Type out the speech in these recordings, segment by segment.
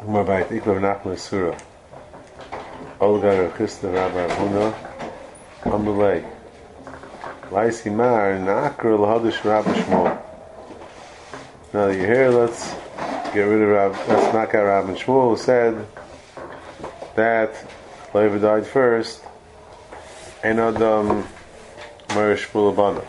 Maar bij het Ikla Nachman Surah, Olga Rechista Rabbi Huna, Amalei. Laisi Mar, Nakr Lahadish Rabbi Shmuel. Now that you're here, let's get rid of let's knock out Rabbi Shmuel, who said that Levi died first, and Adam Marish Shmuel Abana.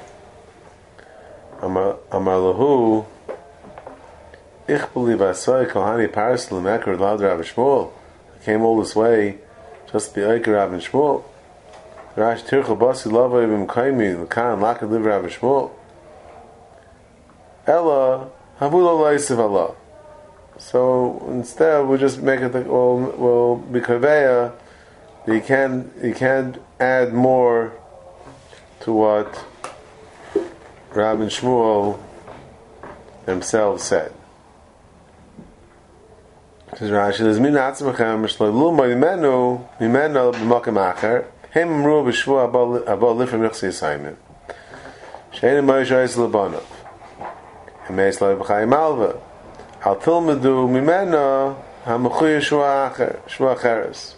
Amar Lahu, Ich believe I saw Kohani Parasel Mekar Lad Rabbi Shmuel. I came all this way just to be Eiker Rabbi Shmuel. Rash Tircha Basi Lava Ibn Kaimi Lakan Lakad Liv Rabbi Shmuel. Ella Havula Laisiv Allah. So instead we'll just make it we'll be Kaveya. You can't add more to what Rabbi Shmuel himself said. Says Rashi, "There's min atzmachem shleilu mimenu b'makom acher. Hem amru b'shvu abal lifrim yichsi yisayim. She'enim moishayis lebanav. Hemeis lo b'chayim malva. Al tilmedu mimenu ha'mechuy shvu acheres."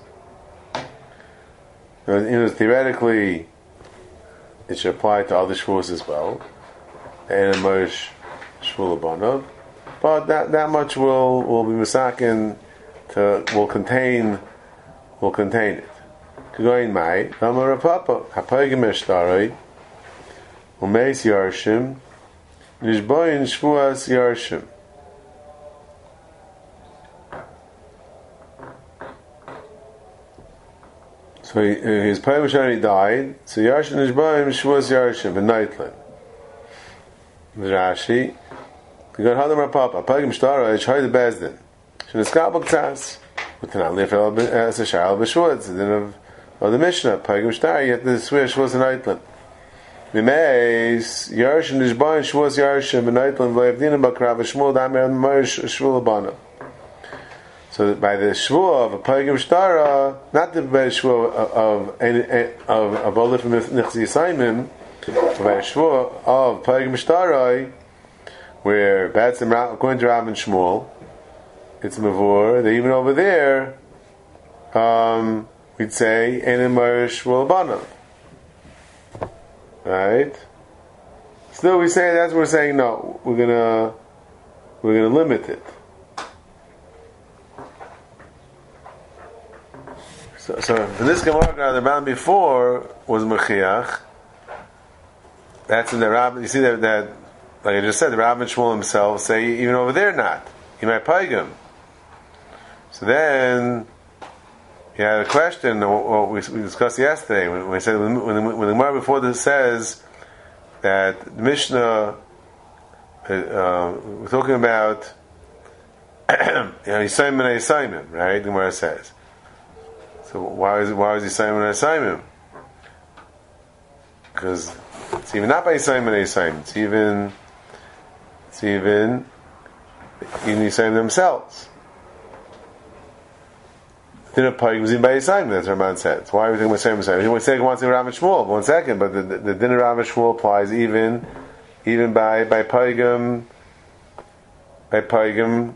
Theoretically, it should apply to other shvus as well. And moish shvu lebanav. But that much will be misakin will contain it. Kagoin mai Amar Papa Hapagim Eshtarei Umeis Yarshim Nishboyin Shvuas Yarshim. So his Pagim Eshtarei died. So Yarshim Nishboyin Shvuas Yarshim in Nightland. Rashi. You got Hadam Rapapa, Pagim Shtara, it's hard the Bezdin. Shiniskabak Tas, with an Alif as a Shal Bashwoods, and then of the Mishnah, Pagim Shtara, yet the Swish was an Eitland. Mimeis, Yarshin is Bain, Shwas Yarshim, and Eitland, Vayavdina Bakrav, Shmul, Damir, and Marish, Shvulabana. So by the Shvua of a Pagim Shtara, not the Shvua of Olif Nichzi Simon, but by the Shvua of Pagim Shtara, where according to Rav and Shmuel, it's mavur. That even over there, we'd say enim marish shmuel banav, right? Still, we say that's what we're saying. No, we're gonna limit it. So for this Gemara, the round before was mechiach. That's in the Rav. You see that. Like I just said, the Rav and Shmuel himself say even over there not. He might paigim. So then he had a question. What we discussed yesterday when we said when the Gemara before this says that the Mishnah we're talking about Yisayim and Yisayim, right? The Gemara says. So why is Yisayim and Yisayim? Because it's even not by Yisayim and Yisayim. It's even Yisayim themselves. The dinner party was even by Yisayim, that's what Raman says. Why are we thinking about Yisayim? He wants to say Rav and Shmuel, 1 second, but the dinner Rav and Shmuel applies even by Paigim. By Paigim.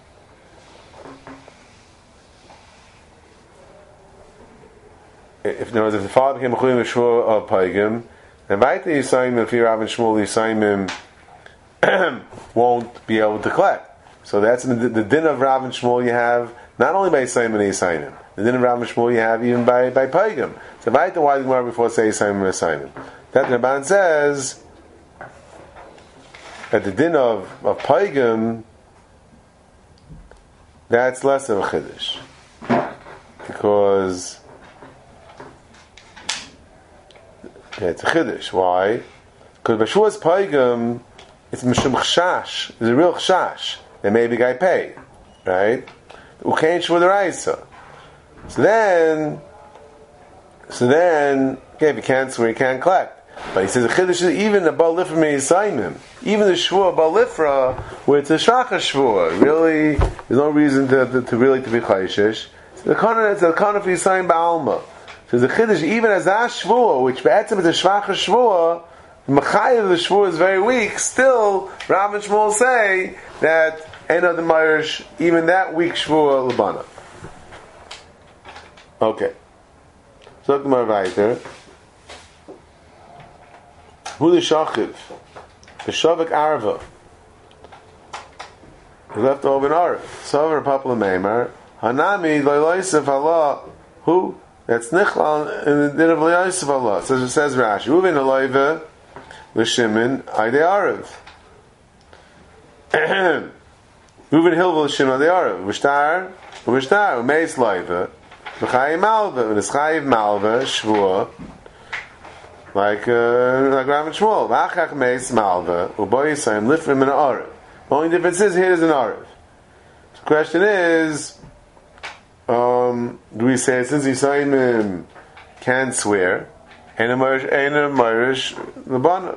If the father became a Chuyim Shmuel of Paigim, then right the Yisayim, if you're Rav and Shmuel, the Yisayim won't be able to collect. So that's the din of Rav and Shmuel you have not only by Yisayim and Yisayim. The din of Rav and Shmuel you have even by Paigim. So right the why the Gemara before say Yisayim and Yisayim. That the Rabban says that the din of Paigim, that's less of a chiddush, because it's a chiddush. Why? Because Bashua's Paigim, it's mishum chshash. It's a real chshash. There may be guy pay, right? Ukein shvu deraisa. So then, okay, if you can't swear, you can't collect. But he says the chiddush is even the bal lifra me'yisayim, even the shvua bal lifra, where it's a shracha shvua. Really, there's no reason to really be chayshish. It's the kind of yisayim ba'alma. So the chiddush even as that shvua, which be'etzim is a shracha shvua, the Machai of the Shvur is very weak. Still, Rav and Shmuel say that Ena the Mayrish, even that week Shvua Labana. Okay. So the Gemara weiter. Hu the Shachiv, the Shavik Arva, he left over an Arv. So Papa Meimar, Hanami Loiloisef Allah, who? That's Nichlal in the din of Loiloisef Allah. So it says Rashi, Uvin Aloiva, L'Shimin, Aide Arv. Uvin Hilva L'Shimin, Aide Arv. Vishtar, Umeis Loiva, V'chayim Malva, V'nischayiv Malva, Shvua, like Rav and Shmuel. V'achach Meis Malva, Uboy Yisayim, Lifrim in an Arv. Only difference is here is an Arv. The question is, do we say since Yisayim can't swear, and a Marish Labana?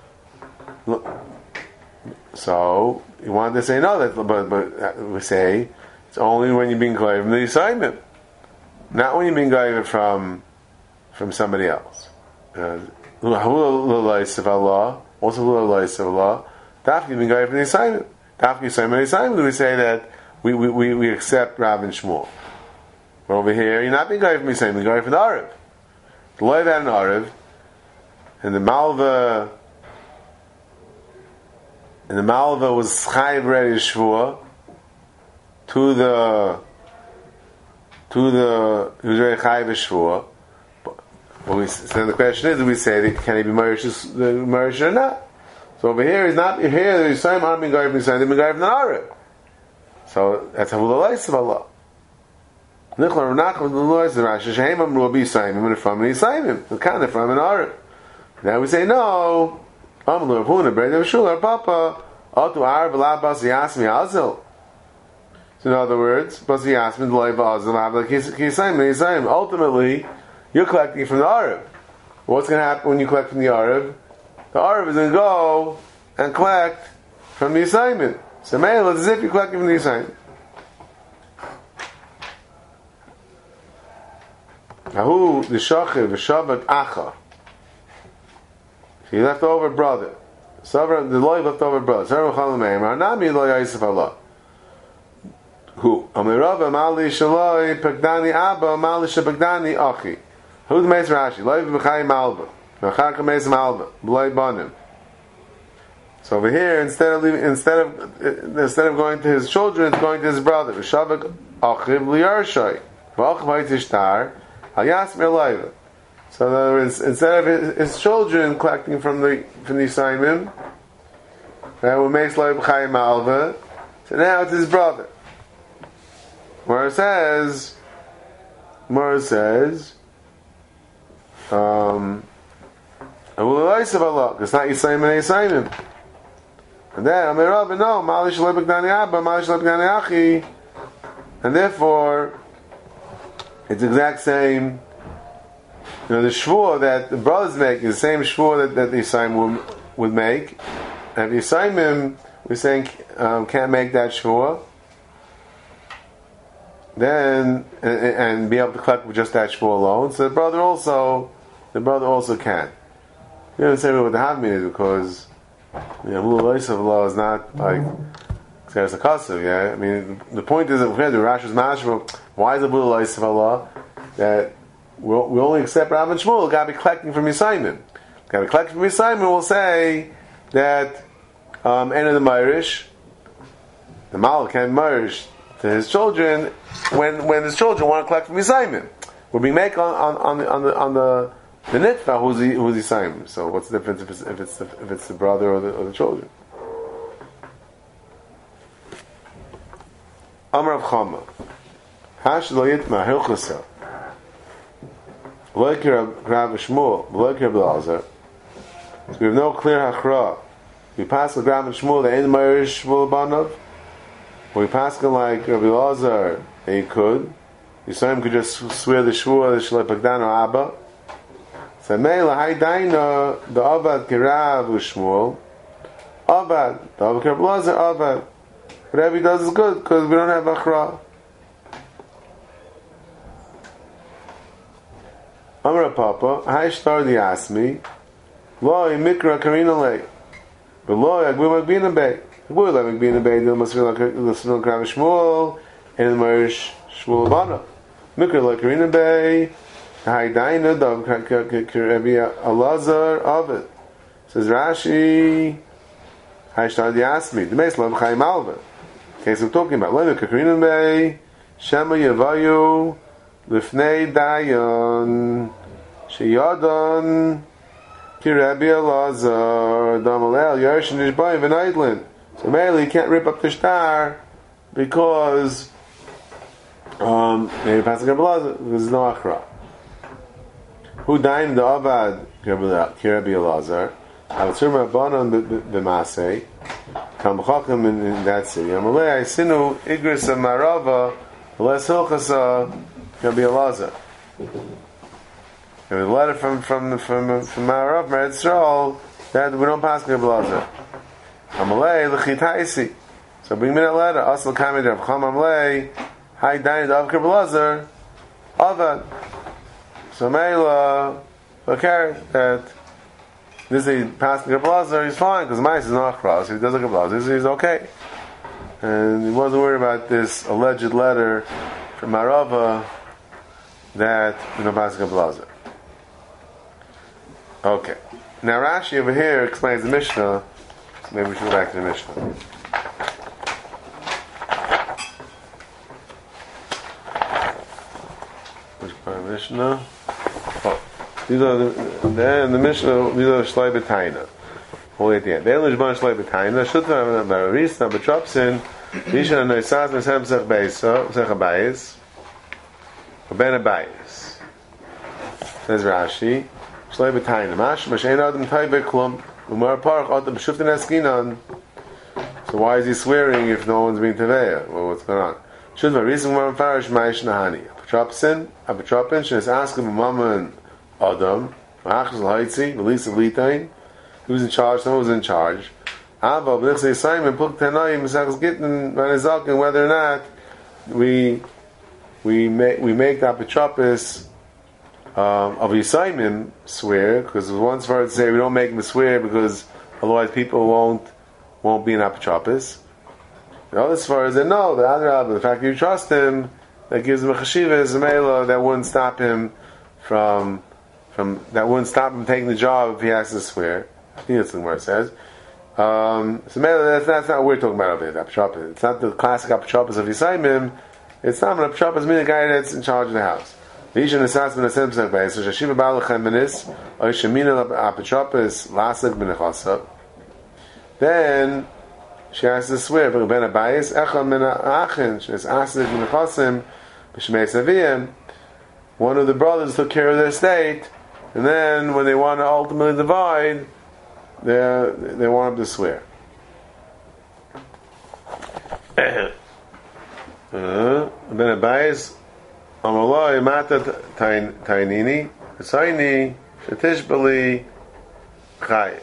So you want to say no, but we say it's only when you're being goyim from the Yisayim, not when you're being goyim from somebody else. Also, Dafki being goyim from the Yisayim. Dafki Yisayim and Yisayim. We say that we accept Rav and Shmuel. But over here, you're not being goyim from the Yisayim, you're going from the Arv. The Loiv had an Arv, and the Malva was Chayiv ready Shvua to the he was ready Chayiv Shvua. So the question is, do we say that can he be Marish or not? So over here, he's not here. The Yisayim aren't being goyim from the Yisayim; they're being goyim from the Arv. So that's how the lights of Allah. Nichla Renachim the Lord says Rashi Shehem Amru Abi Yisayim and from the Yisayim the kind of from an Arv. Now we say no. Amru Puna Brei Shul Papa Atu Arv Labas Yasmi Azil. So in other words, Bas Yasmi the Loiv Azil Abla Yisayim. Ultimately, you're collecting from the Arv. What's going to happen when you collect from the Arv? The Arv is going to go and collect from the Yisayim. So Me'el is as if you're collecting from the Yisayim. Ahu the Shachiv, the Shavak Acha. He left over brother. The Loiv left over brother. Sarah Chalameim. Arnami Lo Yisef Allah. Who? Amirav Amali Shaloi Pagdani Abba Amali Shabagdani Achi. Who's the Meis Rashi? Loiv B'chai Malva. B'chaka Meis Malva. B'loi Banim. So over here, instead of going to his children, it's going to his brother. Shavak Achiv Liyarshay. V'achiv Haytishtar. So in other words, instead of his children collecting from the Yisayim, that will make Loiv B'chai Malva. So now it's his brother. Where it says, because it's not Yisayim and Yisayim. And then Amirav no, Malish Loiv B'Gdani Abba, Malish Loiv B'Gdani Achi, and therefore it's the exact same. The shvur that the brothers make is the same shvur that the Yisayim would make. And the Yisayim, we're saying, can't make that shvur, then and be able to collect with just that shvur alone. So the brother also can. You don't say what the Havmin is because Mula of law is not like it's a kasav. Yeah, I mean the point is that we had the Rashi's mashma. Why is the Mula of Allah that we only accept Rav and Shmuel? Got to be collecting from Yisayim. Got to be collecting from Yisayim. We'll say that end of the Mayrish, the Mal can Mayrish to his children when his children want to collect from Yisayim. We'll be make on the nitva who's Yisayim. So what's the difference if it's the brother or the children? Amar of Chama Hash lo yitma hilchasa Loikir Rav Shmuel Loikir B'Lazar. So we have no clear hachra. We pass the Rav and Shmuel the end Mayrish Shmuel Banov. We pass like Rabbi Lazar that he could. Yisayim could just swear the shvur the Shalei Pagdano Abba. So Meila Haydaina the Avad Kirav Shmuel Avad the Avad Kirav Lazar Avad. Whatever he does is good because we don't have achra. Amar Papa Hay Shtar the Asmi Lo Mikra Karina Le Beloy Agum Agbina Be. We're living being a baby, must be like listen to Krav Shmuel and the Marish Shmuel Bana. Mikra like Karina Bay, Haidaina, Dav Karabia Alazar of it. Says Rashi, Haishtad Yasmi, the Meslam Chaim Alva. Okay, so we're talking about Lena Karina Bay, Shema Yavayu, Lifnei Dayan, Sheyadon, Kirabi Alazar, Damalel, Yershin Ishbayim, and Eidlin. So mainly you can't rip up the star because maybe passing Alazar, there's no Achra. Who died in the Avad, Kirabi Alazar, Al-Turma Banon B'Masei, Kamchachim in that city. Amalei, Sinu, Igris of Marava, Les Hilchasa, Kirabi Alazar. There was a letter from Marav, Meretz Yisrael, that we don't pass Kirabi Alazar. Amalei l'chitaisi. So bring me that letter. Asal kamid Rav Cham Amalei. Hai dayin Dav Kirabi Alazar. Avad. So Meila, okay, that this is passing Kirabi Alazar. He's fine because Ma'is is not cross. If he does a Kirabi Alazar, he's okay. And he wasn't worried about this alleged letter from Marava that we don't pass Kirabi Alazar. Okay. Now Rashi over here explains the Mishnah. Maybe we should go back to the Mishnah. Which part of the Mishnah? Oh, these are the Mishnah. These are Shloi B'Taina. All at the end. The Elish Ban Shloi B'Taina. Shutva Bararis Naba Tropsin. Yishan Noisaz Neshem Sech Beisa Sech Abayis. Ben Abayis. Says Rashi. Shloi B'Taina. Mash Mashain Adam Taibe Klum. So why is he swearing if no one's being teveya? Well, what's going on? Should my reason why I'm farish maish nahani. Apotropin should ask him a mama and Adam. Achas l'haitzi, release of litain. Who's in charge? Someone was in charge. Abba, but if they Simon put tenayim misachas gittin vanizakin whether or not we make the apotropis of Yisayimim swear, because once for it to say we don't make him swear because otherwise people won't be an apotropis. The other svara is that no, the other the fact that you trust him, that gives him a cheshiva is a mela that wouldn't stop him from taking the job if he has to swear. I think that's where it says. So mela that's not what we're talking about over here. The apotropis. It's not the classic apotropis of Yisayimim. It's not an apotropis, meaning the guy that's in charge of the house. So Shashiva Balachem Benis, or Shemina Apotropis Lasik Benechasa. Then she has to swear, but Ben Abayis, Echon Min Achin, she has Asik Benechasim, B'Shmei Saviyim. One of the brothers took care of their estate, and then when they want to ultimately divide, they want him to swear. Ben Abayis. Amaloi mata tainini, Saini shetishbali chay.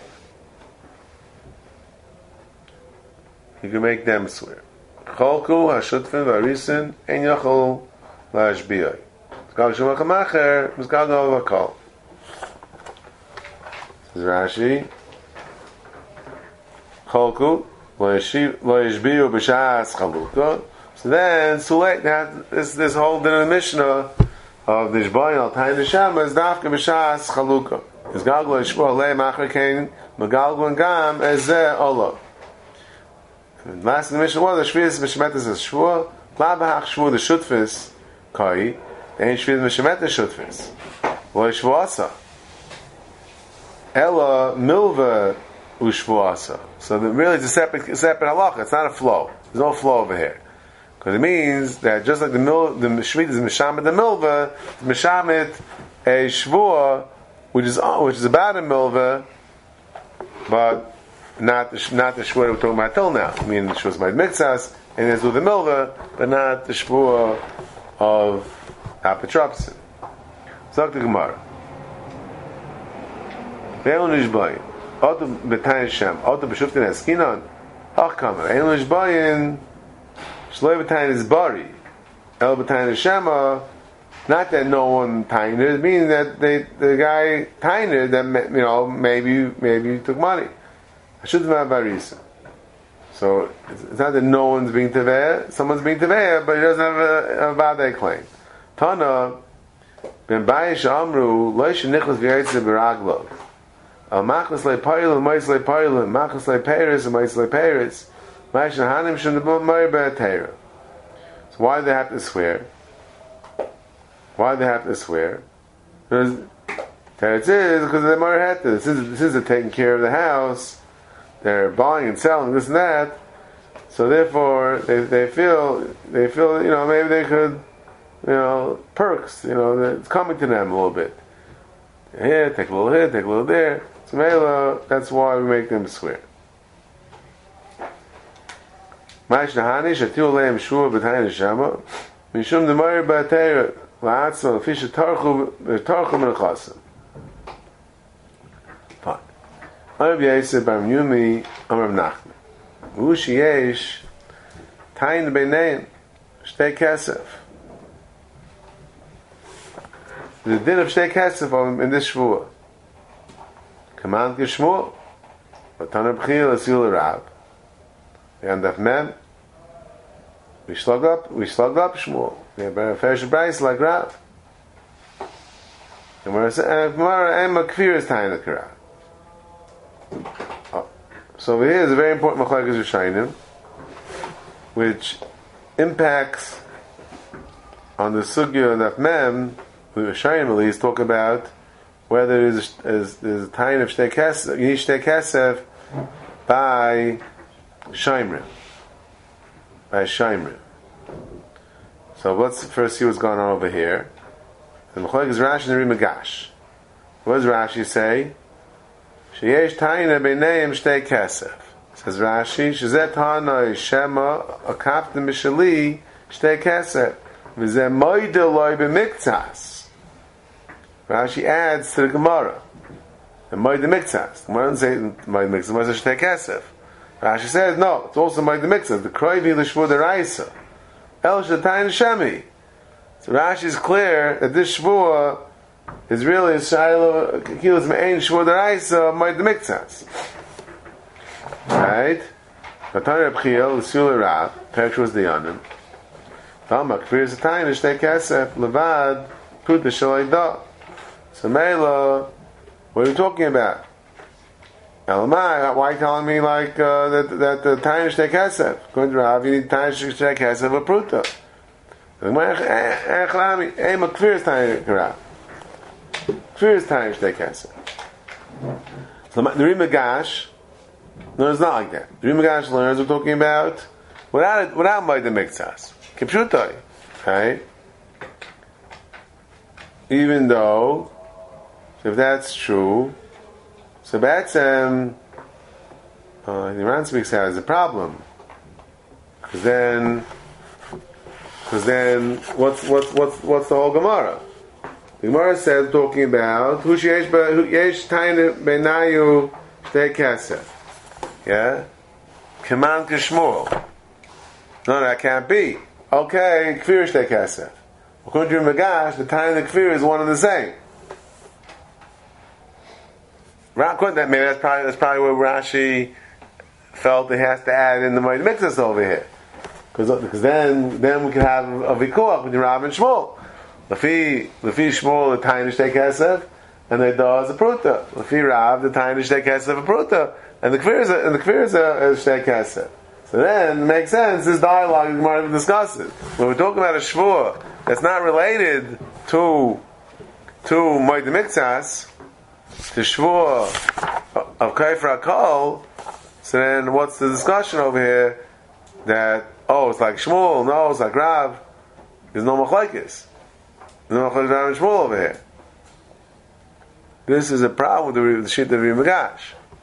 You can make them swear. Cholku hashutfin varisin ein yachol lashbiyai. Zgal shemach hamacher mizgal no vakol. Says Rashi. Cholku lo yishbiyu b'shas chalukah. So then, it's too late. This whole din of the Mishnah of the Shbayin al Tayin Neshama is dafka b'shas chalukah. Is galgul yishbo alei machar kain megalgul and gam ezeh olav. Last in the Mishnah was the shvius b'shemetes as shvua la b'hach shvu the shutfis kai ein shvius b'shemetes shutfis lo yishvuasa ela milva ushvuasa. So really it's a separate halacha. It's not a flow. There's no flow over here. Because it means that just like the Shvit is Mishamit the Milva, Mishamit a Shvua, which is about a Milva, but not the Shvua that we're talking about till now. I mean, the Shvua is by Mixas, and it's with the Milva, but not the Shvua of Apotropsin. So the Gemara. Ve'elu Nishbayin, Oto B'Tayin Shem, Oto B'Shuftin Eskinon, Achkamer, Ve'elu Nishbayin, Shloi B'Tayin is Bari. El B'Tayin is Shema. Not that no one tainted, meaning that the guy tainted that maybe he took money. I should have barisa. So it's not that no one's being Teveya, someone's being Teveya, but he doesn't have a Vadei claim. Tana, Ben Bayish Amru, Loish Nichlas V'Yaitzeh B'Raglov. Al Machlas Le Payil, Mois Le Payil, Machlas Le Peiris, Mois Le Peiris, Maish Nahanim Shem Nebot Moir Be'Teira. So why do they have to swear? Why do they have to swear? Because Teretz is because they're Moir Heta. This is the taking care of the house. They're buying and selling this and that. So therefore, they feel maybe they could, perks, it's coming to them a little bit. Here, take a little here, take a little there. So Mela, that's why we make them swear. Maish Nahani, Shatil Leim Shua B'Tayin Shama, Mishum Demoyer B'Ateir, La'atzma, Fisha Tarchu Menachasim. Fine. Arav Yosef Bar Yumi, Amar Nachman. Ushi Yesh, Tayin B'Nein, Shtei Kesef. The din of Shtei Kesef in this Shvuah. Command Geshmuel, B'Tana B'Chil Asil Rav. And Daf Mem, we slug up Shmuel. We have a fair Bryce like Rav. And we're saying, Emma Kfir is Tayin Karav. So over here is a very important Machlekes Rishonim, which impacts on the Sugya Daf Mem. The Rishonim at least talk about whether there's a Tayin of Shtei Kesef, you need Shtei Kesef by Shaimrim. So let's first see what's going on over here. The Machlekes Rashi and the Rimagash. What does Rashi say? Sheyesh Taina B'Neim Shtei Kesef. Says Rashi, Shezet Hanoi Shema Akapta Mishali Shtei Kesef V'zeh Moide Loi B'Miktas. Rashi adds to the Gemara. The Moide Miktas. The Gemara doesn't say Moide Miktas. The Gemara says Shtei Kesef. Rashi says, no, it's also Moide Miktas. The Kroivi L'Shvur D'Raisa. El Shatayin Shemi. So Rashi is clear that this Shvur is really a Shiloh Kilos Me'ein Shvur D'Raisa Moide Miktas. Right? Vatari Abchiel, L'Sul Rav, Perch was the Yonim. Talma, Kfir Zatayin, Shtei Kesef, Levad, Puta Shalai Da. So Mela, what are you talking about? Elamai, why are you telling me like that the Tayin Shtei Kesef? According to Rav, you need Tayin Shtei Kesef or Pruta. Ema Kfir is Tayin Karav. Kfir is Tayin Shtei Kesef. So the Rimagash, no, it's not like that. The Rimagash learns we're talking about without Moide Miktas. Kipshutai. Okay? Even though, if that's true, so that's the Iran speaks out as a problem. Because then what's the whole Gemara? The Gemara says talking about who yesh tayin benayu shtei kesef. Yeah? Command Kishmuel. No, that can't be. Okay, Kfir shtei kesef. According to Magash, the tayin and the Kfir is one and the same. Maybe that's probably where Rashi felt he has to add in the Moed Miktas over here, because then we can have a vikuach with Rav and Shmuel. Lefi Shmuel the Tayin Shtei Kesef, and the Dah is a Pruta. Lefi Rav the Tayin Shtei Kesef a Pruta, and the Kfir is a Shtei Kesef. So then it makes sense. This dialogue is more discusses. When we're talking about a Shvuah that's not related to Moed Miktas, the Shvuah of Kaifer HaKol, so then what's the discussion over here? That, it's like Shmuel, no, it's like Rav. There's no Machlekes. There's no Machlekes Rav and Shmuel over here. This is a problem with the shit of Rimagash.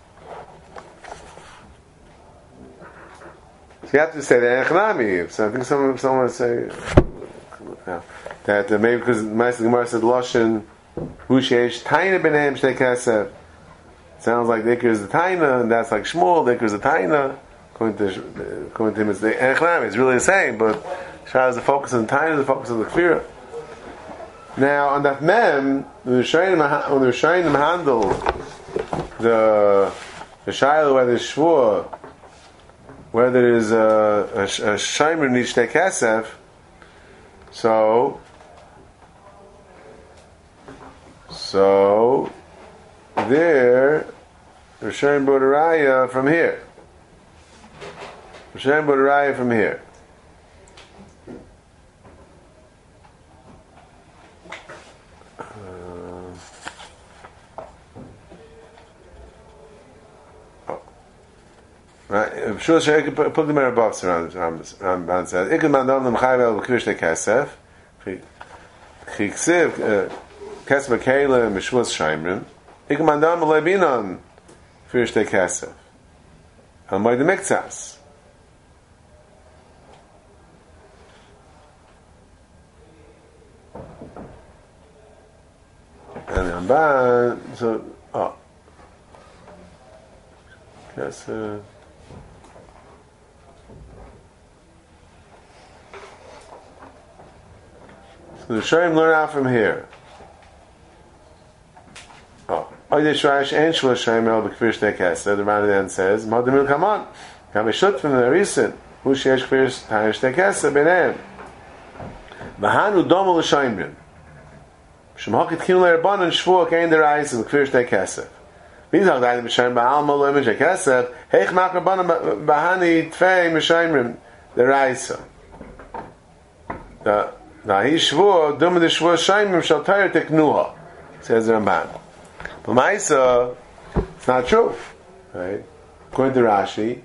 So you have to say the Echnami. So I think someone would say that maybe because Ma'aseh Gemara said Loshen, Hushesh Taina B'Neim Shtei Kesef. Sounds like the Iker is the Taina, and that's like Shmuel. The Iker is the Taina. According to him, it's the Echnami. It's really the same, but Shah is the focus on the Taina, the focus on the Kfira. Now on that Mem, when the Rishonim handle the Shiloh where the Shvuah where there is a shaymer nishtei kesef, so there Rishayin Bodaraya from here. Rishayin Bodaraya from here. Right, sure. Put the mirror box around. Ramban says, "Ikad mandam l'mchayvel b'kvish tekesef, chiksiv kesef kele mishvus shaymrim. Ikad mandam lebinon kvish tekesef. Amay the miktsas." And Ramban, so kesef. So the Shem learn out from here. The Rambam then says, "Madamil Kaman, Kamishut from the recent who sheyesh kvish tayish tekesa beneim. Mahanu domo l'shaymrim. Shemhakit kinu le'erbanan shvua kein derais l'kvish tekesa. Bizach dayim b'shaym ba'alma lo'imim tekesa. Heich makrabanan bahani tfei m'shaymrim deraisa. Now he shvur dum de shvur shaymim shal tayr teknuha, says the Ramban. But Maisa, it's not true, right? According to Rashi,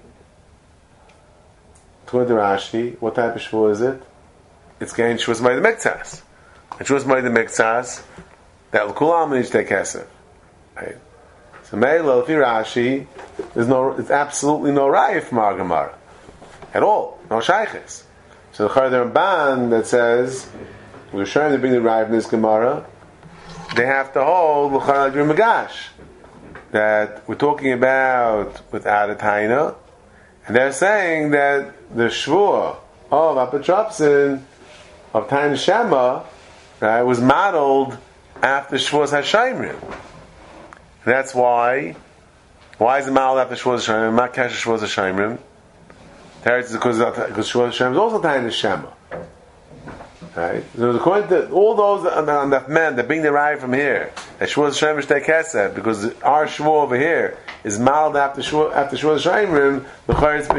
what type of shvur is it? It's getting shvur's by the miktsas. And shvur's by the miktsas that l'kulam needs to take kesef, right? So Meila, if you Rashi, it's absolutely no raya from our Gemara at all, no shayches. So the Ramban that says we're trying to bring the raya from this Gemara, they have to hold l'chayr magash that we're talking about without a taina, and they're saying that the shvur of apotropsin of taina shema, right, was modeled after shvur's hashaymrim. That's why is it modeled after shvur's hashaymrim? Not kash shvur's hashaymrim. It's because shvur's hashaymrim is also taina shema. Right? So according to all those on that men that bring the raya from here, that Shvur Hashem is tekesef, because our Shvur over here is mild after Shvur Hashem, the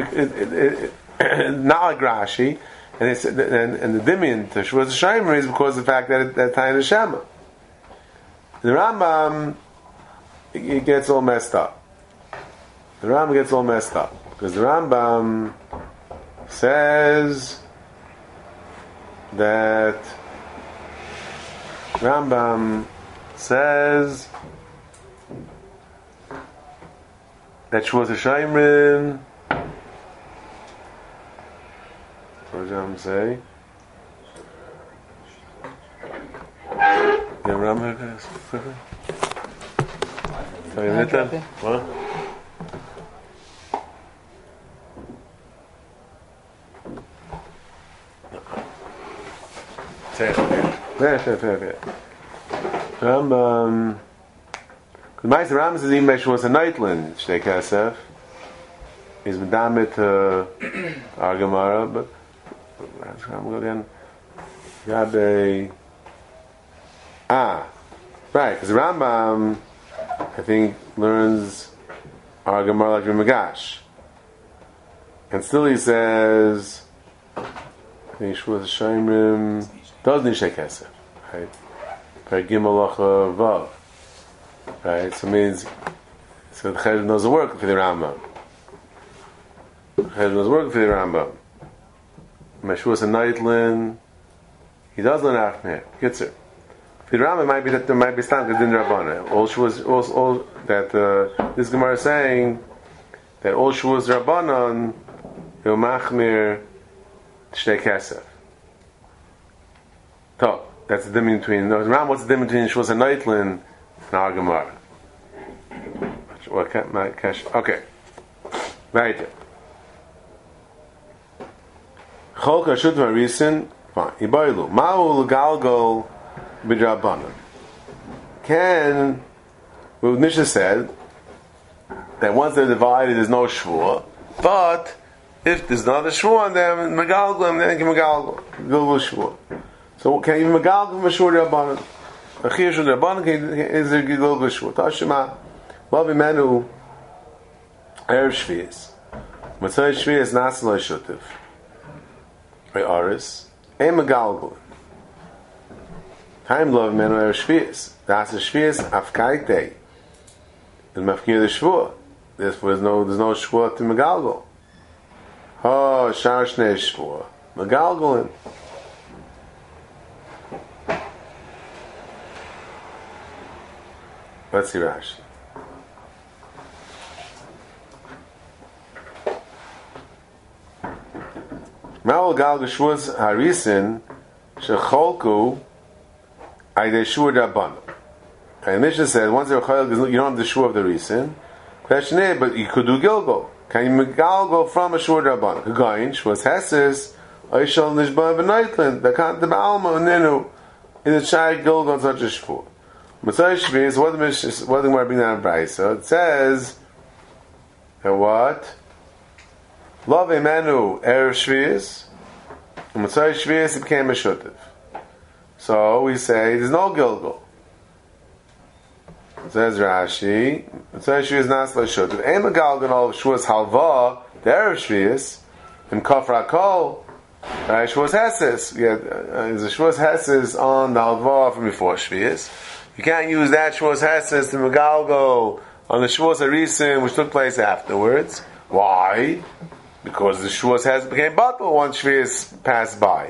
not like Rashi, and the dimion to Shvur Hashem is because of the fact that that time is Shema. The Rambam it gets all messed up. Because the Rambam says that Shvur Hashem. What does Rambam say? Yeah, Rambam. What? Fair. Rambam. Because Rambam says even was a nightland Shtei Kesef. He's medamit our Gemara, but Rambam go again. Rabbi. Right, because Rambam, I think, learns our Gemara like Rimagash. And still he says, Yeshua Shemrim doesn't Shei Kesef, right? Per Gimalacha Vav, right? So it means, so the Chayv knows the work for the Rambam. Meshua's a Nightland, he does learn out from here. Kitzer. For the Rambam, it might be that there might be Stam Din Rabbana. All that this Gemara is saying that all Shua's Rabbanon Machmir Shtei Kesef. So that's the difference between. Ram, what's the difference between Shua's and Nightland and our Gemara? Okay, right. Chol Kashut Marisin. Fine. Iboilu Ma'ul Galgol B'Drabanan. Can what Nisha said that once they're divided, there's no shvur, but If there's another shvua on them, megalglim, then you can megalglim shvua. So can you megalglim a shvua rabbanon? A chiyuv shvua rabbanon is a gilgul shvua. Tashema, Lavi Menu, Erev Shvius. Matzai Shvius Nasalai Shutiv. By Aris. Ein megalglim. Time Lavi Menu Erev Shvius. Das is Shvius Afkaitei. And mafkir the shvua. Therefore, there's no shvua to megalgul. Oh, shar shnei shvua. Megalgulin. Let's see Rashi. Ma'ol galgul shvuas harisin shecholku aydei shvua d'abbanon. And the Mishnah says, once you're chayil, you don't have the shvua of the reason. Question is, but you could do gilgul. Can you megalgul from a shvua d'abbanon? Kagayin, shvuas heses, oishal nishba v'naitlin, the kant the ba'alma unenu, in the chai gilgul on such a shvua. Matzai shvius, what the Gemara bring down in Brisa? It says, and what? Love emenu erev shvius, and Matzai shvius it became a shutiv. So we say, there's no gilgul. Says Rashi, Matzai shvius nasla shutiv. Ein megalgul all shvuas halva, the erev shvius, in kafra kol, shvuas heses. There's a shvuas heses on the halva from before shvius. You can't use that shvuas heses to megalgul on the shvuas harisin which took place afterwards. Why? Because the shvuas heses became batal once shvius passed by.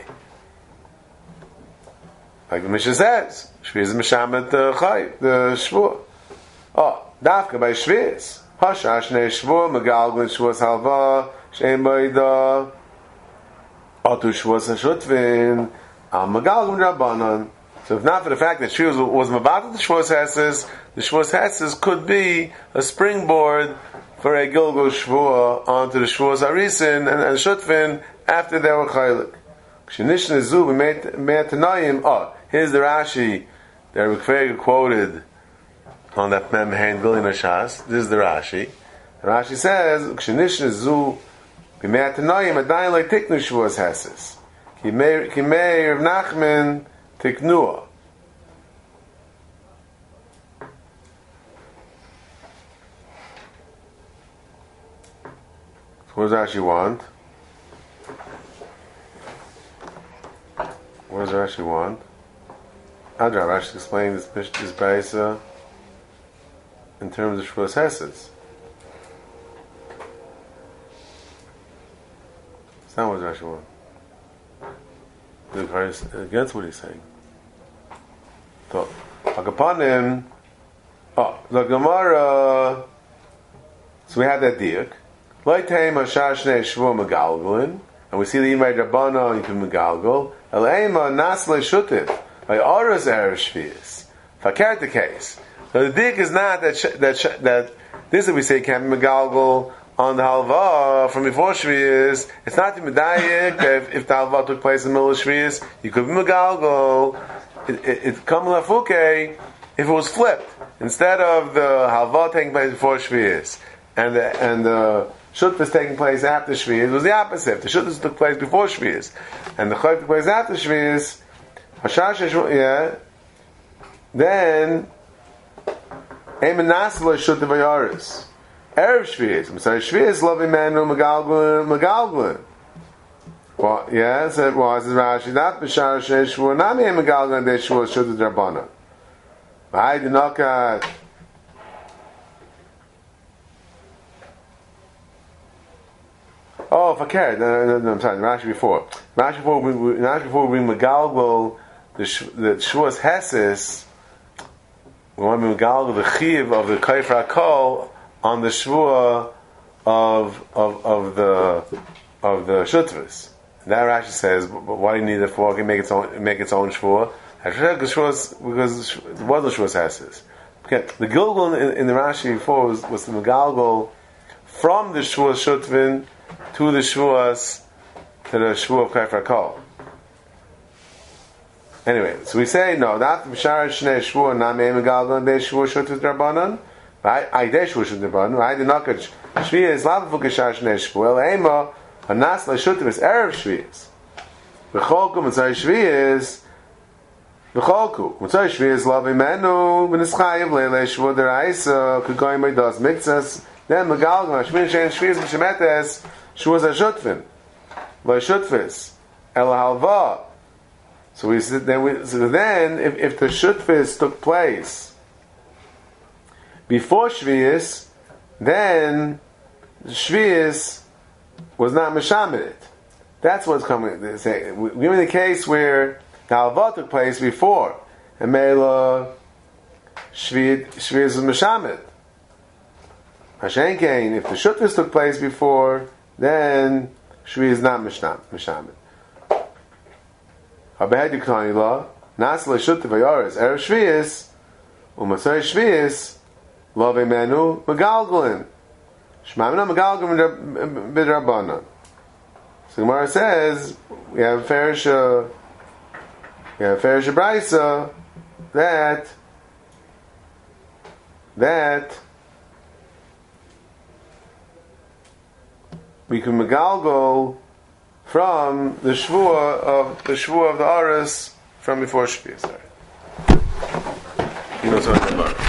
Like the Mishnah says, shvius mishamet the shvuah. Oh, dafka by shvius. Hasha shnei shvuah megalgul shvuas halva shein b'ida atu shvuas hashutvin al megalgul rabbanon. So if not for the fact that shvius was mabatel the shvuas heses could be a springboard for a gilgul shvuah onto the shvuas harisin and shutvin after they were chaylik. K'shenishne zu b'mei tanayim. Oh, here's the Rashi that Rebbe Kfeger quoted on that mem hand Gilin Hashas. This is the Rashi. The Rashi says, "K'shenishne zu b'mei tanayim adayin lo tiknu shvuas heses. Ki mei Rav Nachman tiknua." What does Rashi want? What does Rashi want? Adra, Rashi explained this Brisa in terms of Shvuas Heses. It's not what Rashi wants. Against what he's saying. So, Akapanim, the Gemara, so we have that diak. Loitayim Hashar Shnei Shvuah Megalgulin, and we see the Imay Rabbana you can Megalgul. Eleima Nasle Shutiv, by Oros Erev Shvius. Fakert the case. So the diak is not that this that we say can't be Megalgul on the halva from before Shvius. It's not the medayik if the halva took place in the middle of Shvius. You could be Megalgul. It come lafuke if it was flipped. Instead of the halva taking place before Shvius and the Shuttas taking place after Shvius, it was the opposite. The Shuttas took place before Shvius, and the Chayv took place after Shvius. Then Emenas lo Shutta v'Yaris Erev Shvius. I'm sorry, Shvius lo v'Imenu Megalgulin. Well, yes, it was. Says Rashi, not b'shar shnei shvuah, not me Megalgulin de shvuah Shutta d'Rabbanan. I did not cut. Oh, fakir. No, I'm sorry. Rashi before we bring Megalgul the Shvuas Heses. We want to Megalgul the Chiv of the Kaifra Kol on the Shvuah of the Shutvas. That Rashi says, but why do you need it for? It can make its own Shvuah. Because it wasn't Shvuas Heses. Okay. The Gilgul in the Rashi before was the Megalgul from the Shvuas Shutvin to the Shvuas, to the Shvuah of Kaifra Kol. Anyway, so we say, no, not B'shar Shnei Shvuah, not Mei Megalgul, De Shvuah Shutut Rabbanon, I De Shvuah Shutut Rabbanon, I did not get Shviah is Lav V'Kashar Shnei Shvuah, Eima, Hanas le'shutvis erev shviyas. V'cholku Motzei Shviyas. V'cholku Motzei Shviyas lavi menu v'nischayev le'le shvu deraisa k'goyim b'dos mikzas. Then megalgal Shviyas shein Shviyas b'shemetes shvuz ha'shutvin le'shutvis el halva. So then if the shutvis took place before Shviyas, then Shviyas was not meshamed. That's what's coming. They say, give me the case where the halva took place before, and Mela Shviyas was meshamed. Hashenkein, if the shutvis took place before, then Shviyas is not meshamed. Habehad Yikani law, Nasla Shutta Vayaris, Erev Shviyas, Umasai Shviyas, Love Menu, Megalgalin. Shmamina Megalgalin Bidrabana. So Gemara says, we have Ferisha Braisa, that we can Megalgal from the shvua of the Aris from before Shviyas. You know something about it.